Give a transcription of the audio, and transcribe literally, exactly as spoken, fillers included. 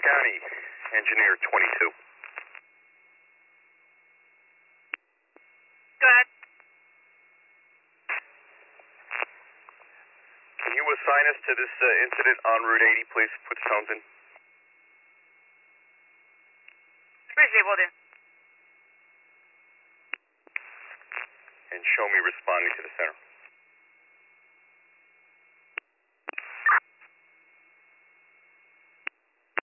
County, engineer twenty-two. Go ahead. Can you assign us to this uh, incident on Route eighty, please? Put the tones in. Appreciate it, will do. And show me responding to the center.